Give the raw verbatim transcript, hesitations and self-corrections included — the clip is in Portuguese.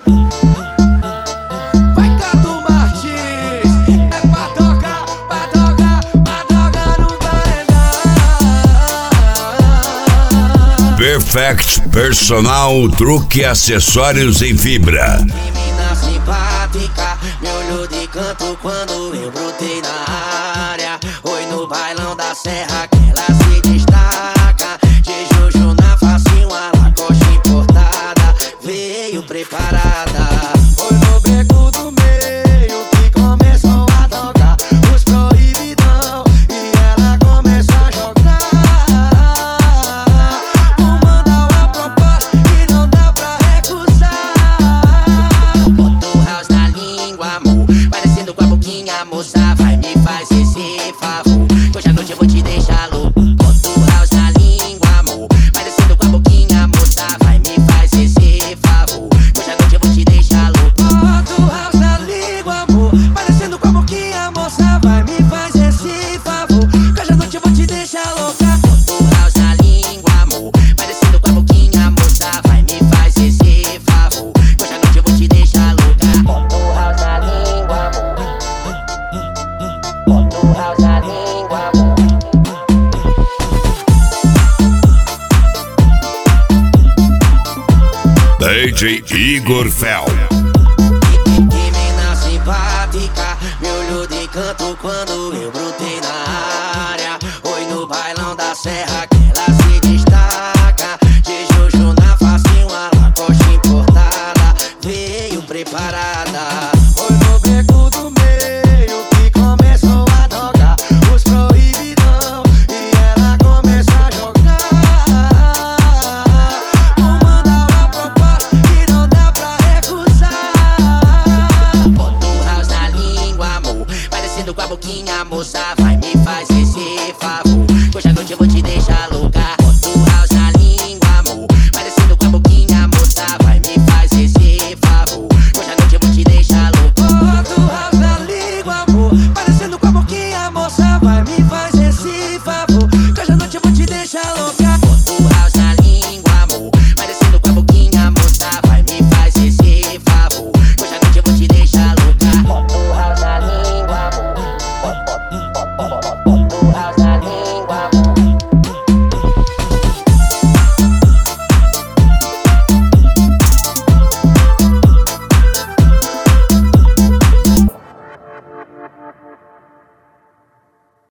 Vai, Cato Martins, é pra tocar, pra tocar, pra tocar no paredão. Perfect Personal, truque e acessórios em fibra. Menina simpática, me olhou de canto quando eu brotei na área. Oi, no bailão da serra que ela se destaca. De Jojo na face, uma Lacoste importada. Veio preparada. Foi no beco do meio que começou a tocar os proibidão e ela começou a jogar. Vou mandar uma proposta que não dá pra recusar. Bota o house na língua, amor, parecendo com a boquinha, moça, vai me faz esse favor, que hoje à noite eu vou te deixar louco. Bota o house na língua, amor, parecendo com a boquinha, moça, vai me faz esse favor, que hoje à noite eu vou te deixar louco. Bota o house na língua, amor, parecendo com a boquinha, moça, vai me faz esse favor, que hoje à noite eu vou te deixar louca. Bota o house na língua, amor, parecendo com a boquinha, moça, vai me faz esse favor, que hoje à noite eu vou te deixar louca. Bota o house na língua, amor. Bota o house na língua, amor. D J Igor Fel. Que mina simpática, me olhou de canto quando eu brotei